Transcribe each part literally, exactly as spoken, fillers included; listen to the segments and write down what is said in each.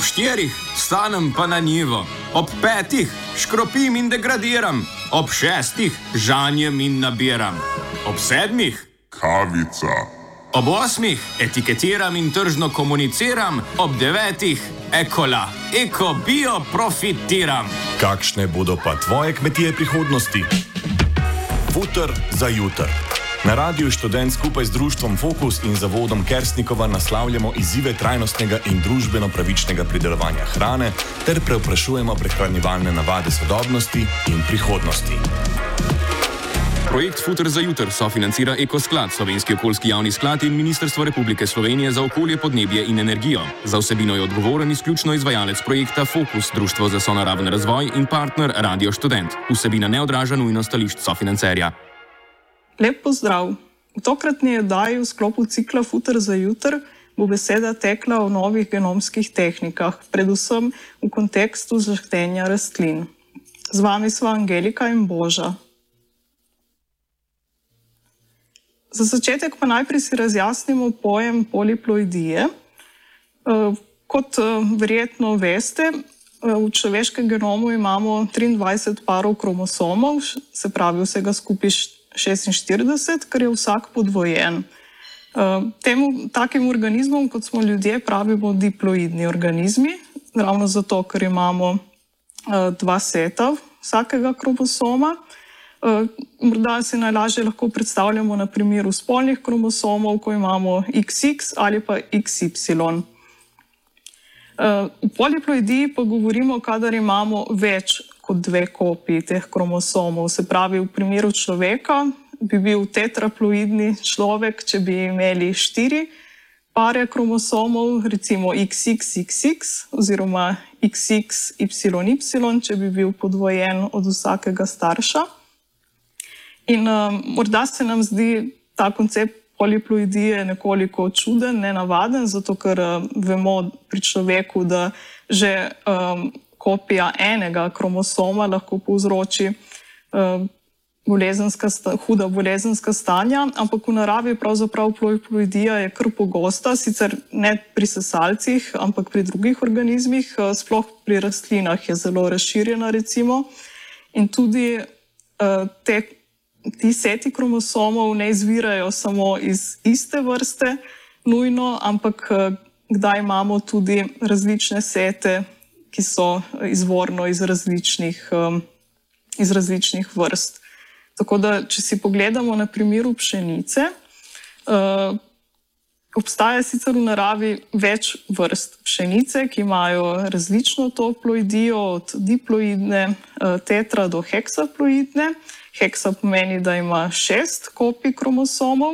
Ob štirih stanem pa na njivo, ob petih škropim in degradiram, ob šestih žanjem in nabiram, ob sedmih kavica, ob osmih etiketiram in tržno komuniciram, ob devetih ekola, eko bio profitiram. Kakšne bodo pa tvoje kmetije prihodnosti? Futer za jutr. Na Radiu Študent skupaj z društvom Fokus in zavodom Kersnikova naslavljamo izzive trajnostnega in družbeno pravičnega pridelovanja hrane ter prevprašujemo prehranjevalne navade sodobnosti in prihodnosti. Projekt Futer za jutr sofinancira Ekosklad, Slovenski okoljski javni sklad in Ministrstvo Republike Slovenije za okolje, podnebje in energijo. Za vsebino je odgovoren izključno izvajalec projekta Fokus, Društvo za sonaraven razvoj in partner Radio Študent. Vsebina ne odraža nujno stališč sofinancerja. Lep pozdrav! V tokratni oddaji v sklopu cikla Futer za jutr bo beseda tekla o novih genomskih tehnikah, predvsem v kontekstu žahtenja rastlin. Z vami sva Angelika in Boža. Za začetek pa najprej si razjasnimo pojem poliploidije. Kot verjetno veste, v človeškem genomu imamo triindvajset parov kromosomov, se pravi vsega skupaj šestinštirideset, kar je vsak podvojen. Temu takim organizmom, kot smo ljudje, pravimo diploidni organizmi, ravno zato, ker imamo dva seta vsakega kromosoma. Morda se najlažje lahko predstavljamo na primeru spolnih kromosomov, ko imamo iks iks ali pa iks ipsilon. V poliploidiji pa govorimo, kadar imamo več kot dve kopiji teh kromosomov. Se pravi, v primeru človeka bi bil tetraploidni človek, če bi imeli štiri pare kromosomov, recimo iks iks iks iks oziroma iks iks ipsilon ipsilon, če bi bil podvojen od vsakega starša. In uh, morda se nam zdi ta koncept poliploidije nekoliko čuden, nenavaden, zato ker uh, vemo pri človeku, da že um, kopija enega kromosoma lahko povzroči uh, bolezenska, huda bolezenska stanja, ampak v naravi pravzaprav poliploidija je kar pogosta, sicer ne pri sesalcih, ampak pri drugih organizmih, uh, sploh pri rastlinah je zelo razširjena recimo. In tudi uh, te Ti seti kromosomov ne izvirajo samo iz iste vrste, nujno, ampak kdaj imamo tudi različne sete, ki so izvorno iz različnih, iz različnih vrst. Tako da, če si pogledamo na primeru pšenice, obstaja sicer v naravi več vrst pšenice, ki imajo različno to ploidijo, od diploidne tetra do heksaploidne. Heksa pomeni, da ima šest kopij kromosomov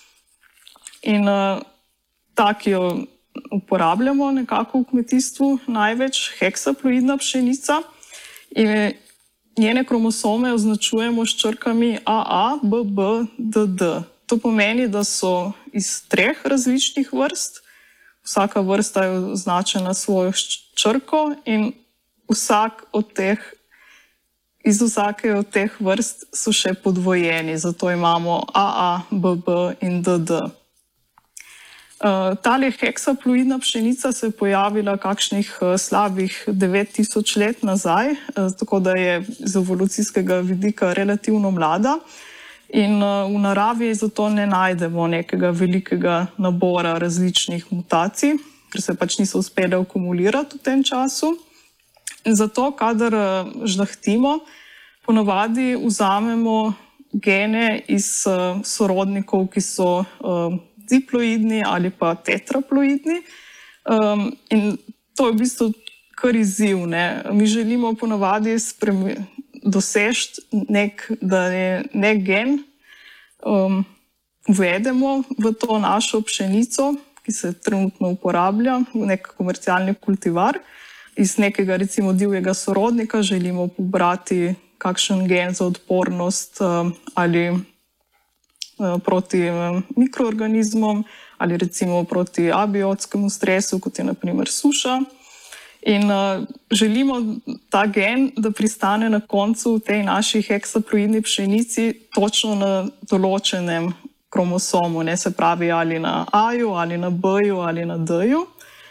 in uh, tak jo uporabljamo nekako v kmetijstvu največ, heksaploidna pšenica. In njene kromosome označujemo s črkami A A, B B, D D. To pomeni, da so iz treh različnih vrst, vsaka vrsta je označena svojo črko in vsak od teh Iz vsake od teh vrst so še podvojeni, zato imamo A A, B B in D D. Uh, tale heksaploidna pšenica se je pojavila kakšnih uh, slabih devet tisoč let nazaj, uh, tako da je z evolucijskega vidika relativno mlada. In uh, v naravi zato ne najdemo nekega velikega nabora različnih mutacij, ker se pač niso uspele akumulirati v tem času. In zato, kadar žlahtimo, ponavadi vzamemo gene iz uh, sorodnikov, ki so uh, diploidni ali pa tetraploidni. Um, in to je v bistvu kar izziv, ne? Mi želimo ponavadi doseči nek, da je nek gen um, uvedemo v to našo pšenico, ki se trenutno uporablja v nek komercialni kultivar. Iz nekega recimo divjega sorodnika želimo pobrati kakšen gen za odpornost um, ali um, proti um, mikroorganizmom ali recimo proti abiotskemu stresu, kot je na primer suša. In uh, želimo ta gen, da pristane na koncu v tej naši heksaploidni pšenici točno na določenem kromosomu, ne, se pravi ali na A-ju, ali na B-ju, ali na D-ju.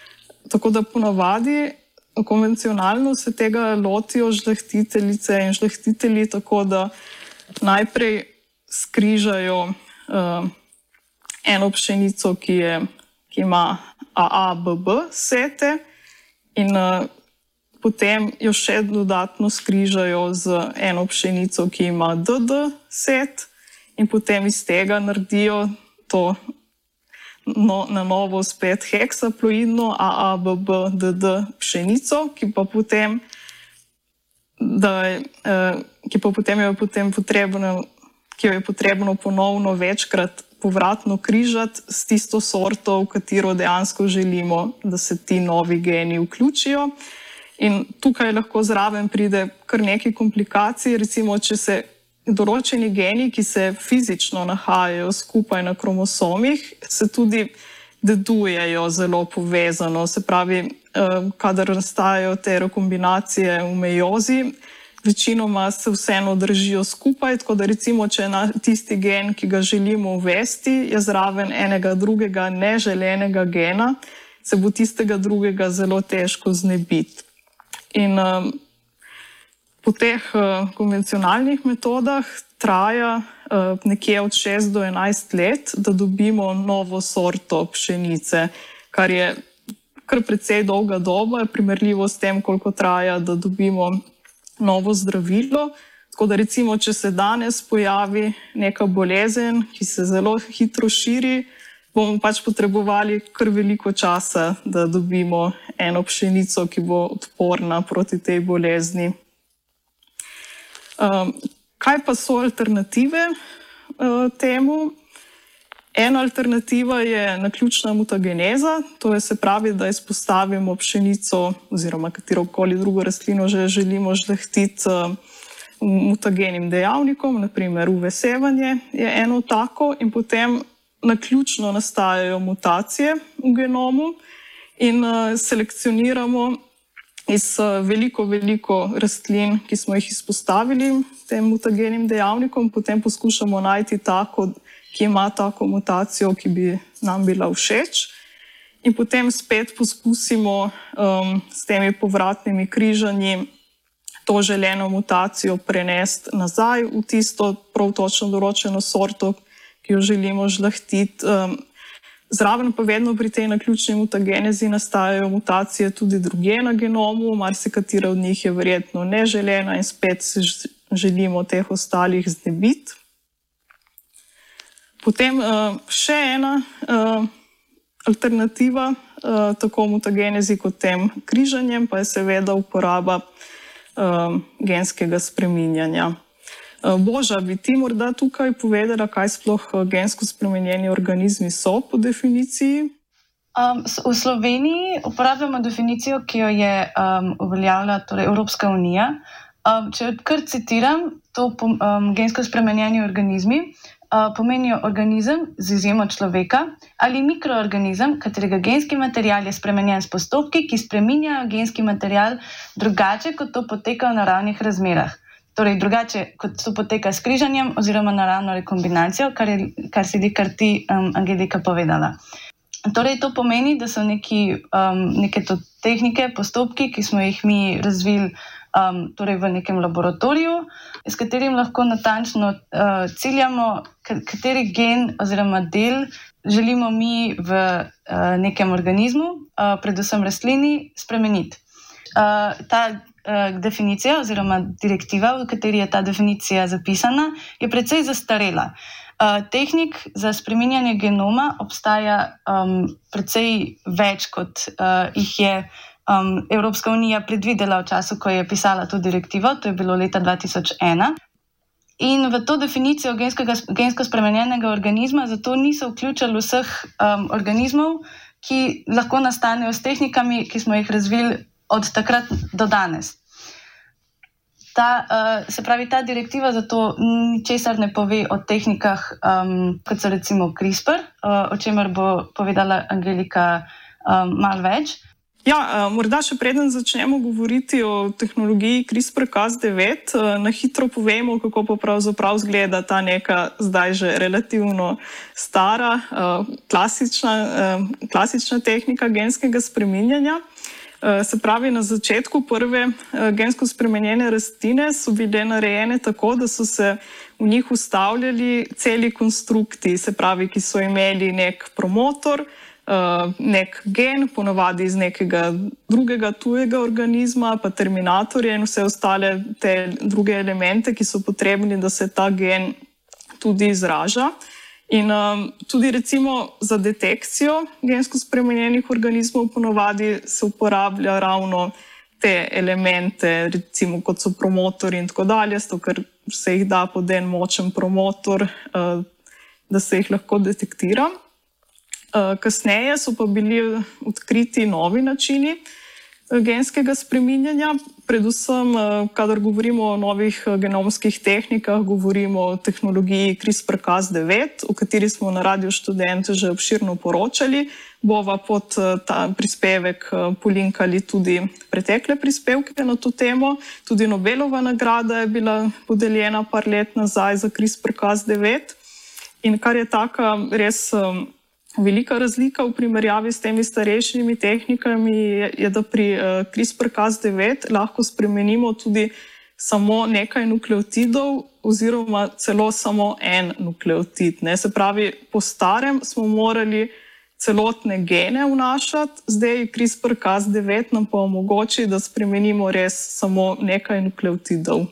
tako da ponavadi konvencionalno se tega lotijo žlahtiteljice in žlahtitelji tako, da najprej skrižajo uh, eno pšenico, ki, je, ki ima A A B B sete in uh, potem jo še dodatno skrižajo z eno pšenico, ki ima D D set in potem iz tega naredijo to no, na novo spet heksaploidno A A B B D D pšenico, ki pa potem, da, uh, ki pa potem je potem potrebno, ki jo je potrebno ponovno večkrat povratno križati s tisto sorto, v katero dejansko želimo, da se ti novi geni vključijo. In tukaj lahko zraven pride kar nekaj komplikacij, recimo, če se določeni geni, ki se fizično nahajajo skupaj na kromosomih, se tudi dedujejo zelo povezano. Se pravi, kadar nastajajo te rekombinacije v mejozi, večinoma se vseeno držijo skupaj, tako da recimo, če je tisti gen, ki ga želimo uvesti, je zraven enega drugega neželenega gena, se bo tistega drugega zelo težko znebiti. In um, po teh uh, konvencionalnih metodah traja uh, nekje od šest do enajst let, da dobimo novo sorto pšenice, kar je kar precej dolga doba, primerljivo s tem, koliko traja, da dobimo novo zdravilo. Tako da recimo, če se danes pojavi neka bolezen, ki se zelo hitro širi, bomo pač potrebovali kar veliko časa, da dobimo eno pšenico, ki bo odporna proti tej bolezni. Um, kaj pa so alternative uh, temu? Ena alternativa je naključna mutageneza, to je se pravi, da izpostavimo pšenico oziroma katerokoli drugo rastlino že želimo žlahtiti mutagenim dejavnikom, naprimer U V sevanje je eno tako in potem naključno nastajajo mutacije v genomu in selekcioniramo iz veliko, veliko rastlin, ki smo jih izpostavili tem mutagenim dejavnikom, potem poskušamo najti tako, ki ima tako mutacijo, ki bi nam bila všeč. In potem spet poskusimo um, s temi povratnimi križanji to želeno mutacijo prenesti nazaj v tisto prav točno določeno sorto, ki jo želimo žlahtiti. Um, zraven pa vedno pri tej naključni mutagenezi nastajajo mutacije tudi drugje na genomu, marsikatera od njih je verjetno neželena in spet se želimo teh ostalih znebiti. Potem uh, še ena uh, alternativa uh, tako mutagenezi kot tem križanjem pa je seveda uporaba uh, genskega spreminjanja. Uh, Boža, bi ti morda tukaj povedala, kaj sploh gensko spremenjeni organizmi so po definiciji? Um, v Sloveniji uporabljamo definicijo, ki jo je um, uveljavila torej Evropska unija. Um, če kar citiram, to um, gensko spremenjeni organizmi pomenijo organizem z izjemo človeka ali mikroorganizem, katerega genski material je spremenjen s postopki, ki spreminjajo genski material drugače, kot to poteka v naravnih razmerah. Torej, drugače, kot to poteka s križanjem oziroma naravno rekombinacijo, kar, je, kar si kar ti, um, Angelika, povedala. Torej, to pomeni, da so neki, um, neke to tehnike, postopki, ki smo jih mi razvili um, torej v nekem laboratoriju, s katerim lahko natančno uh, ciljamo, kateri gen oziroma del želimo mi v uh, nekem organizmu, uh, predvsem rastlini, spremeniti. Uh, ta uh, definicija oziroma direktiva, v kateri je ta definicija zapisana, je precej zastarela. Uh, tehnik za spreminjanje genoma obstaja um, precej več, kot uh, jih je Um, Evropska unija predvidela v času, ko je pisala to direktivo, to je bilo leta dva tisoč ena. In v to definicijo genskega, gensko spremenjenega organizma zato niso vključili vseh um, organizmov, ki lahko nastanejo s tehnikami, ki smo jih razvili od takrat do danes. Ta, uh, se pravi, ta direktiva zato ničesar ne pove o tehnikah, um, kot so recimo CRISPR, uh, o čemer bo povedala Angelika um, malo več. Ja, morda še preden začnemo govoriti o tehnologiji CRISPR Cas devet, na hitro povemo, kako pa pravzaprav izgleda ta neka zdaj že relativno stara, klasična, klasična tehnika genskega spreminjanja. Se pravi, na začetku prve gensko spremenjene rastline so bile narejene tako, da so se v njih ustavljali celi konstrukti, se pravi, ki so imeli nek promotor, nek gen, ponavadi iz nekega drugega tujega organizma, pa terminatorje in vse ostale te druge elemente, ki so potrebni, da se ta gen tudi izraža. In um, tudi recimo za detekcijo gensko spremenjenih organizmov ponavadi se uporablja ravno te elemente, recimo kot so promotori in tako dalje, zato ker se jih da pod en močen promotor, uh, da se jih lahko detektira. Kasneje so pa bili odkriti novi načini genskega spreminjanja, predvsem, kadar govorimo o novih genomskih tehnikah, govorimo o tehnologiji CRISPR Cas devet, o kateri smo na Radiu Študent že obširno poročali. Bova pod ta prispevek polinkali tudi pretekle prispevke na to temo. Tudi Nobelova nagrada je bila podeljena par let nazaj za CRISPR Cas devet. In kar je taka res velika razlika v primerjavi s temi starejšimi tehnikami je, je da pri uh, CRISPR Cas devet lahko spremenimo tudi samo nekaj nukleotidov oziroma celo samo en nukleotid. Ne? Se pravi, po starem smo morali celotne gene vnašati, zdaj CRISPR Cas devet nam pa omogoči, da spremenimo res samo nekaj nukleotidov.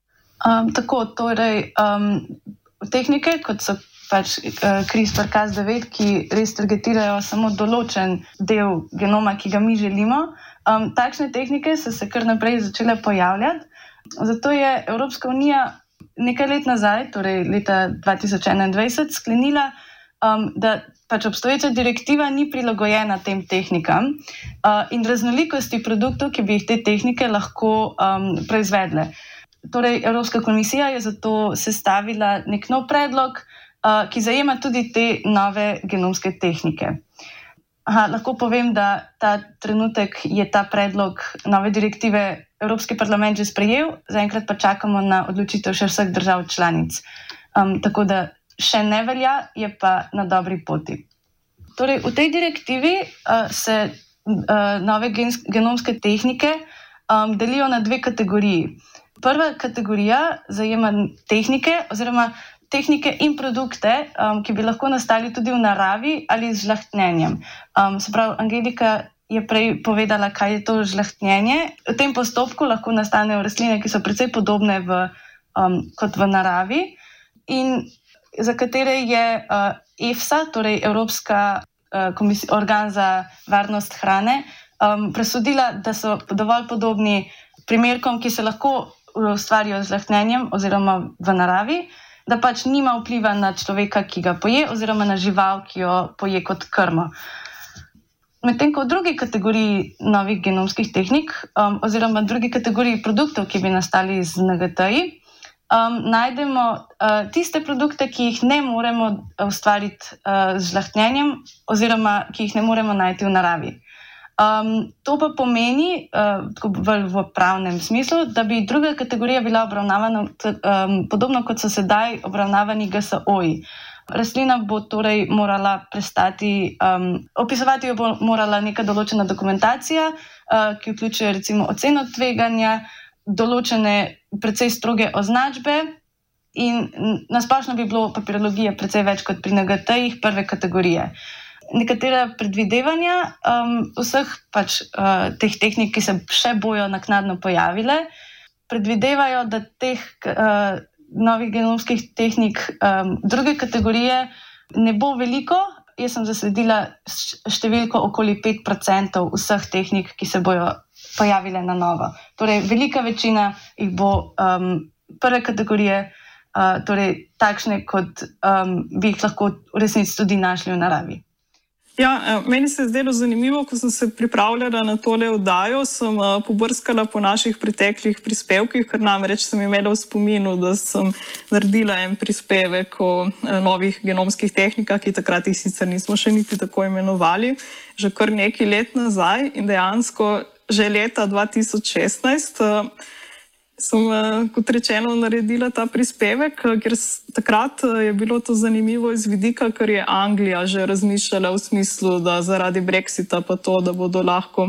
Um, tako, torej, um, tehnike, kot so pač CRISPR Cas devet, ki res targetirajo samo določen del genoma, ki ga mi želimo. Um, takšne tehnike so se kar naprej začele pojavljati. Zato je Evropska unija nekaj let nazaj, torej leta dva tisoč enaindvajset, sklenila, um, da pač obstoječa direktiva ni prilagojena tem tehnikam uh, in raznolikosti produktov, ki bi jih te tehnike lahko um, proizvedle. Torej, Evropska komisija je zato sestavila nek nov predlog, Uh, ki zajema tudi te nove genomske tehnike. Aha, lahko povem, da ta trenutek je ta predlog nove direktive Evropski parlament že sprejel, zaenkrat pa čakamo na odločitev še vseh držav članic. Um, tako da še ne velja, je pa na dobri poti. Torej, v tej direktivi uh, se uh, nove gens- genomske tehnike um, delijo na dve kategoriji. Prva kategorija zajema tehnike oziroma tehnike in produkte, um, ki bi lahko nastali tudi v naravi ali z žlahtnjenjem. Um, se pravi, Angelika je prej povedala, kaj je to žlahtnjenje. V tem postopku lahko nastanejo rastline, ki so precej podobne v, um, kot v naravi in za katere je uh, EFSA, torej Evropska uh, komisija, organ za varnost hrane, um, presodila, da so dovolj podobni primerkom, ki se lahko ustvarijo z žlahtnjenjem oziroma v naravi, da pač nima vpliva na človeka, ki ga poje, oziroma na žival, ki jo poje kot krmo. Medtem ko v drugi kategoriji novih genomskih tehnik, um, oziroma drugi kategoriji produktov, ki bi nastali z N G T-ji, um, najdemo uh, tiste produkte, ki jih ne moremo ustvariti uh, z žlahtnjenjem, oziroma ki jih ne moremo najti v naravi. Um, to pa pomeni, uh, v, v pravnem smislu, da bi druga kategorija bila obravnavana um, podobno kot so sedaj obravnavani G S O-ji. Rastlina bo torej morala prestati, um, opisovati jo bo morala neka določena dokumentacija, uh, ki vključuje recimo oceno tveganja, določene precej stroge označbe in nasplošno bi bilo papirologije precej več kot pri N G T-jih prve kategorije. Nekatera predvidevanja um, vseh pač, uh, teh tehnik, ki se še bojo naknadno pojavile, predvidevajo, da teh uh, novih genomskih tehnik um, druge kategorije ne bo veliko. Jaz sem zasledila številko okoli pet procentov vseh tehnik, ki se bojo pojavile na novo. Torej, velika večina jih bo um, prve kategorije, uh, torej takšne, kot um, bi jih lahko v resnici tudi našli v naravi. Ja, meni se je zdelo zanimivo, ko sem se pripravljala na tole oddajo, sem pobrskala po naših preteklih prispevkih, ker namreč sem imela v spominu, da sem naredila en prispevek o novih genomskih tehnikah, ki takrat jih sicer nismo še niti tako imenovali, že kar nekaj let nazaj in dejansko že leta dva tisoč šestnajst sem, kot rečeno, naredila ta prispevek, ker takrat je bilo to zanimivo iz vidika, ker je Anglija že razmišljala v smislu, da zaradi Brexita pa to, da bodo lahko,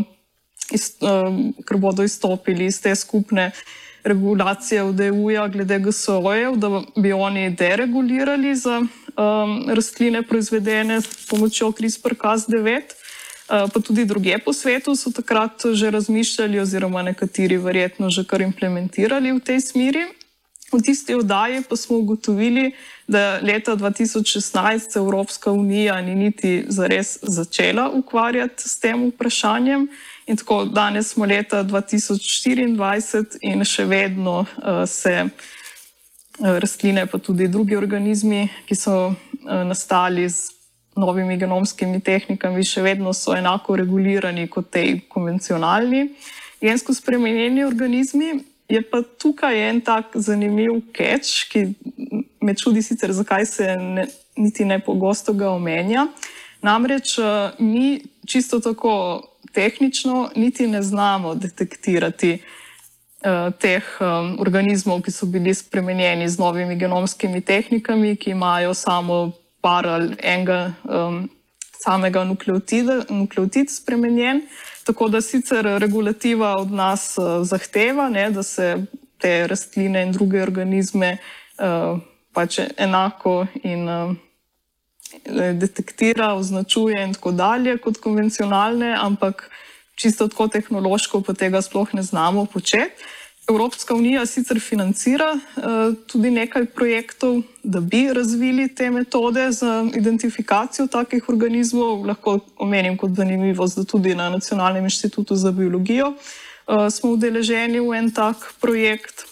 ker bodo izstopili iz te skupne regulacije od E U-ja glede G S O-jev, da bi oni deregulirali za um, rastline proizvedene s pomočjo CRISPR Cas devet. Pa tudi druge po svetu so takrat že razmišljali oziroma nekateri verjetno že kar implementirali v tej smeri. V tisti oddaji pa smo ugotovili, da leta dva tisoč šestnajst se Evropska unija ni niti zares začela ukvarjati s tem vprašanjem in tako danes smo leta dva tisoč štiriindvajset in še vedno uh, se uh, rastline pa tudi drugi organizmi, ki so uh, nastali z novimi genomskimi tehnikami, še vedno so enako regulirani kot tej konvencionalni. Gensko spremenjeni organizmi je pa tukaj en tak zanimiv catch, ki me čudi sicer, zakaj se ne, niti ne pogosto ga omenja. Namreč mi čisto tako tehnično niti ne znamo detektirati uh, teh um, organizmov, ki so bili spremenjeni z novimi genomskimi tehnikami, ki imajo samo par ali enega um, samega nukleotida, nukleotid spremenjen, tako da sicer regulativa od nas uh, zahteva, ne, da se te rastline in druge organizme uh, pač enako in uh, detektira, označuje in tako dalje kot konvencionalne, ampak čisto tako tehnološko pa tega sploh ne znamo početi. Evropska unija sicer financira uh, tudi nekaj projektov, da bi razvili te metode za identifikacijo takih organizmov. Lahko omenim kot zanimivost, da tudi na Nacionalnem inštitutu za biologijo uh, smo udeleženi v en tak projekt.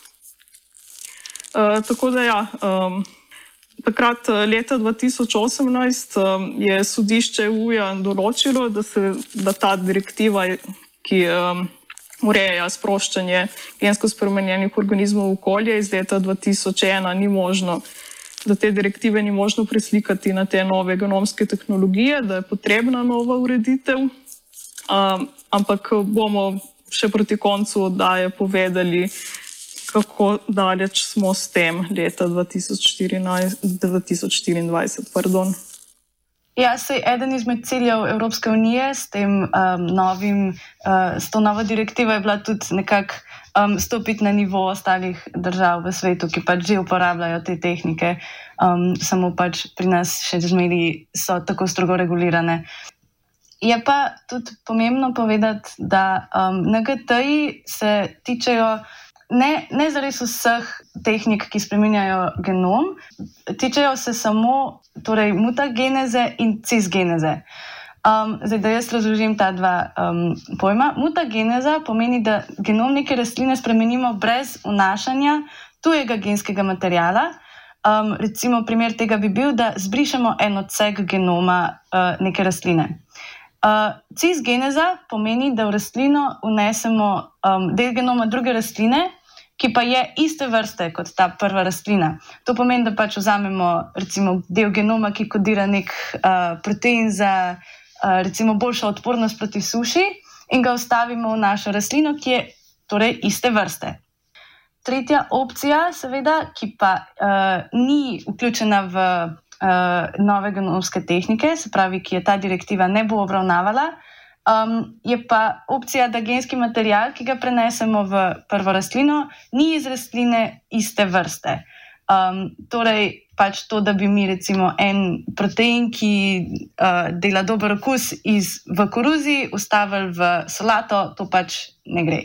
Uh, tako da ja, um, takrat leta dva tisoč osemnajst um, je sodišče E U-ja določilo, da, se, da ta direktiva, ki um, ureja sproščanje gensko spremenjenih organizmov v okolje iz leta dva tisoč ena, ni možno, da te direktive ni možno preslikati na te nove genomske tehnologije, da je potrebna nova ureditev, um, ampak bomo še proti koncu oddaje povedali, kako daleč smo s tem leta dva tisoč štiriindvajset. Pardon. Ja, sej eden izmed ciljev Evropske unije s tem um, novim, uh, s to novo direktivo je bila tudi nekako um, stopiti na nivo ostalih držav v svetu, ki pač že uporabljajo te tehnike, um, samo pač pri nas še zmeri so tako strogo regulirane. Je pa tudi pomembno povedati, da um, N G T-ji se tičejo Ne, ne zares vseh tehnik, ki spreminjajo genom, tičejo se samo torej, mutageneze in cisgeneze. Um, zdaj, da jaz razložim ta dva um, pojma. Mutageneza pomeni, da genom neke rastline spremenimo brez vnašanja tujega genskega materiala. Um, recimo, primer tega bi bil, da zbrišemo en odsek genoma uh, neke rastline. Uh, cisgeneza pomeni, da v rastlino vnesemo um, del genoma druge rastline, ki pa je iste vrste kot ta prva rastlina. To pomeni, da pač vzamemo recimo del genoma, ki kodira nek uh, protein za uh, recimo boljšo odpornost proti suši in ga vstavimo v našo rastlino, ki je torej iste vrste. Tretja opcija, seveda, ki pa uh, ni vključena v uh, nove genomske tehnike, se pravi, ki je ta direktiva ne bo obravnavala, Um, je pa opcija, da genski material, ki ga prenesemo v prvo rastlino, ni iz rastline iste vrste. Um, torej, pač to, da bi mi recimo en protein, ki uh, dela dober okus iz, v koruzi, vstavili v solato, to pač ne gre.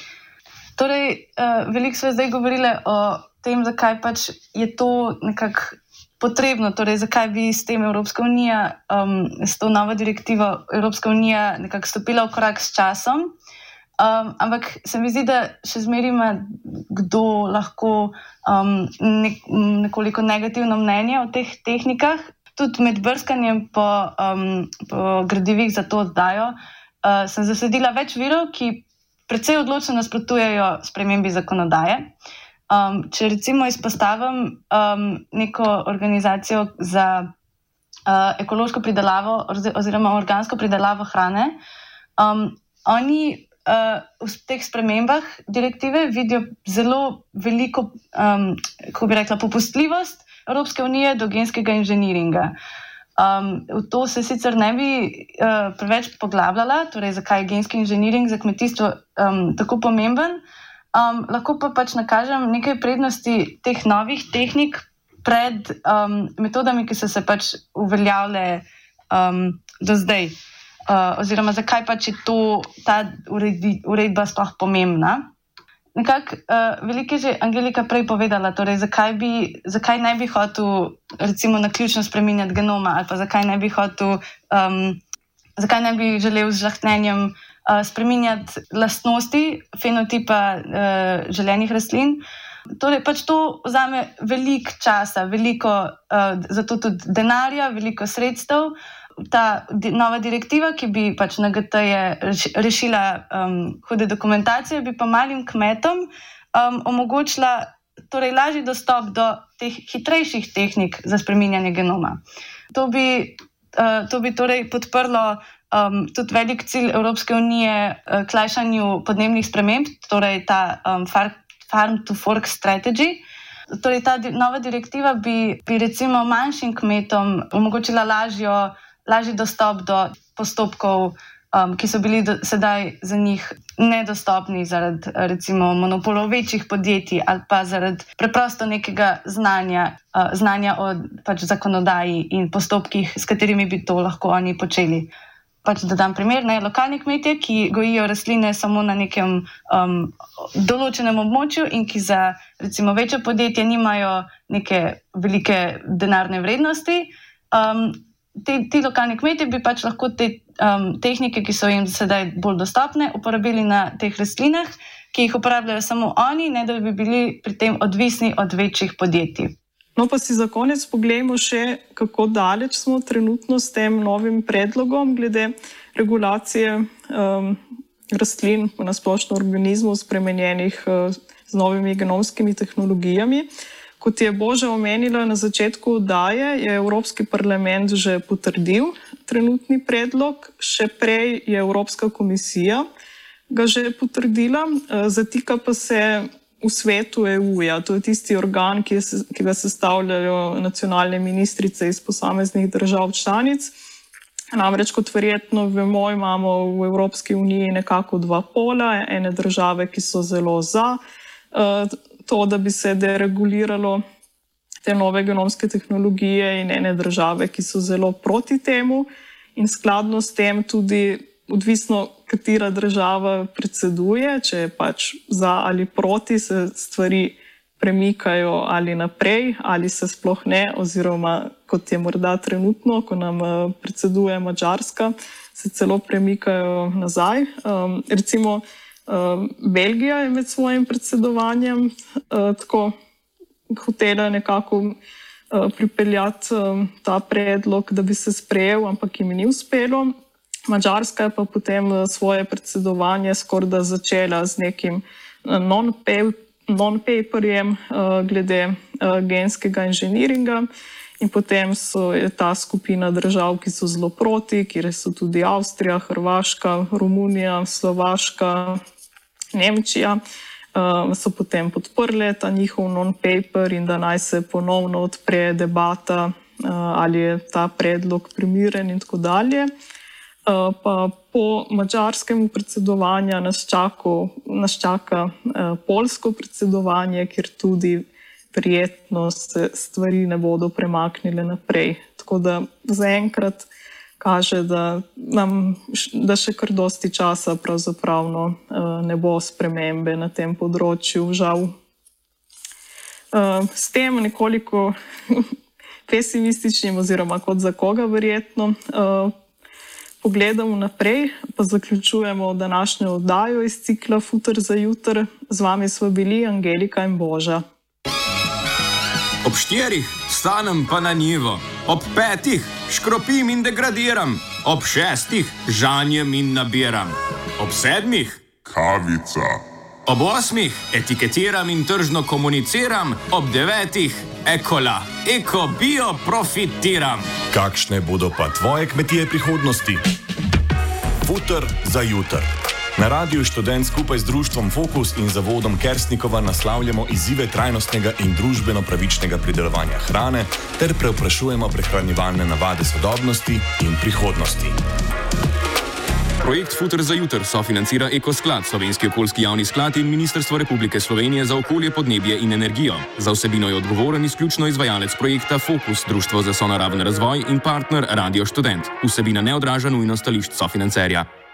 Torej, uh, veliko smo zdaj govorili o tem, zakaj pač je to nekako potrebno, torej zakaj bi s tem Evropska unija, um, s to novo direktivo Evropska unija nekako stopila v korak s časom, um, ampak se mi zdi, da še zmeraj ima kdo lahko um, nek, nekoliko negativno mnenje o teh tehnikah. tudi med brskanjem po, um, po gradivih za to oddajo uh, sem zasledila več virov, ki precej odločno nasprotujejo spremembi zakonodaje. Um, če recimo izpostavim um, neko organizacijo za uh, ekološko pridelavo oziroma organsko pridelavo hrane, um, oni uh, v teh spremembah direktive vidijo zelo veliko, um, kako bi rekla, popustljivost Evropske unije do genskega inženiringa. Um, v to se sicer ne bi uh, preveč poglabljala, torej zakaj je genski inženiring za kmetijstvo um, tako pomemben. Um, lahko pa pač nakažem nekaj prednosti teh novih tehnik pred um, metodami, ki so se pač uveljavile um, do zdaj. Uh, oziroma, zakaj pač je to, ta uredi, uredba sploh pomembna. Nekako uh, veliko je že Angelika prej povedala, torej zakaj, bi, zakaj ne bi hotel recimo naključno spreminjati genoma ali pa zakaj ne bi hotel, um, zakaj ne bi želel z žlahtnjenjem uh, spreminjati lastnosti fenotipa uh, želenih rastlin. Torej pač to vzame veliko časa, veliko, uh, zato tudi denarja, veliko sredstev. Ta di- nova direktiva, ki bi pač na G T-je reš- rešila um, hude dokumentacije, bi pa malim kmetom um, omogočila torej lažji dostop do teh hitrejših tehnik za spreminjanje genoma. To bi, uh, to bi torej podprlo um, tudi velik cilj Evropske unije uh, k lajšanju podnebnih sprememb, torej ta um, far- Farm to Fork Strategy. Torej ta di- nova direktiva bi, bi recimo manjšim kmetom omogočila lažjo lažji dostop do postopkov, um, ki so bili do, sedaj za njih nedostopni zaradi recimo monopolov večjih podjetij ali pa zaradi preprosto nekega znanja, uh, znanja o pač zakonodaji in postopkih, s katerimi bi to lahko oni počeli. Pač da dam primer, ne, lokalni kmetje, ki gojijo rastline samo na nekem um, določenem območju in ki za recimo večje podjetje nimajo neke velike denarne vrednosti, um, Ti, ti lokalni kmetje bi pač lahko te um, tehnike, ki so jim sedaj bolj dostopne, uporabili na teh rastlinah, ki jih uporabljajo samo oni, ne da bi bili pri tem odvisni od večjih podjetij. No, pa si za konec poglejmo še, kako daleč smo trenutno s tem novim predlogom glede regulacije um, rastlin, na splošno organizmov spremenjenih uh, z novimi genomskimi tehnologijami. Kot je Boža omenila na začetku oddaje, je Evropski parlament že potrdil trenutni predlog, še prej je Evropska komisija ga že potrdila, zatika pa se v svetu E U-ja. To je tisti organ, ki, je, ki ga sestavljajo nacionalne ministrice iz posameznih držav članic. Namreč, kot verjetno vemo, imamo v Evropski uniji nekako dva pola, ene države, ki so zelo za to, da bi se dereguliralo te nove genomske tehnologije in ene države, ki so zelo proti temu in skladno s tem tudi odvisno, katera država predseduje, če je pač za ali proti, se stvari premikajo ali naprej ali se sploh ne, oziroma kot je morda trenutno, ko nam predseduje Madžarska, se celo premikajo nazaj. Um, recimo Uh, Belgija je med svojim predsedovanjem uh, tako hotela nekako uh, pripeljati uh, ta predlog, da bi se sprejel, ampak jim ni uspelo. Madžarska je pa potem uh, svoje predsedovanje skorda začela z nekim uh, non-paperjem uh, glede uh, genskega inženiringa in potem so, je ta skupina držav, ki so zelo proti, kjer so tudi Avstrija, Hrvaška, Romunija, Slovaška, Nemčija, so potem podprle ta njihov non-paper in da naj se ponovno odpre debata, ali je ta predlog primeren in tako dalje. Pa po madžarskem predsedovanju nas, nas čaka poljsko predsedovanje, kjer tudi verjetno se stvari ne bodo premaknile naprej. Tako da zaenkrat kaže, da nam da še kar dosti časa pravzaprav no, ne bo spremembe na tem področju, žal. S tem nekoliko pesimističnim oziroma kot za koga verjetno pogledamo naprej, pa zaključujemo današnjo oddajo iz cikla Futer za juter. Z vami sva bili Angelika in Boža. Ob štirih stanem pa na njivo, ob petih škropim in degradiram, ob šestih žanjem in nabiram, ob sedmih kavica, ob osmih etiketiram in tržno komuniciram, ob devetih ekola, eko bio profitiram. Kakšne bodo pa tvoje kmetije prihodnosti? Futer za jutr. Na Radiu Študent skupaj z društvom Fokus in zavodom Kersnikova naslavljamo izzive trajnostnega in družbeno pravičnega pridelovanja hrane ter prevprašujemo prehranjevalne navade sodobnosti in prihodnosti. Projekt Futer za jutr sofinancira Ekosklad, Slovenski okoljski javni sklad in Ministrstvo Republike Slovenije za okolje, podnebje in energijo. Za vsebino je odgovoren izključno izvajalec projekta Fokus, Društvo za sonaraven razvoj in partner Radio Študent. Vsebina ne odraža nujno stališč sofinancerja.